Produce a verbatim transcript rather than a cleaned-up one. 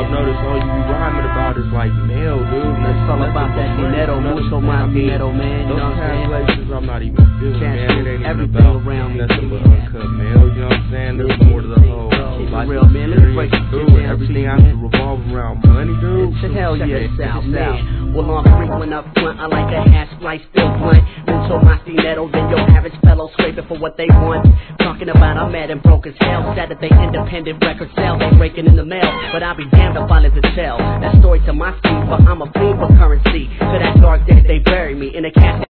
I've noticed all you be rhyming about is like mail, dude. It's all about that dinero, mucho más dinero, man. You know what I'm saying? Those translations I'm not even feeling, man. It ain't even Everything about around me. nothing but uncut mail, you know what I'm saying? There's more to the whole life real, man. Let's break it dude. down. Everything has to revolve around money, dude. It's hell yeah, it's out, man. Well, on frequent up front, I like a hash splice still blunt. Mucho más dinero than your average fellow scraping for what they want. Talking about I'm mad and broke as hell. Saturday independent record sales ain't breaking in the mail, but I'll be damned if I live to tell that story to my speed. But I'm a fiend for currency. To that dark day they bury me in a casket.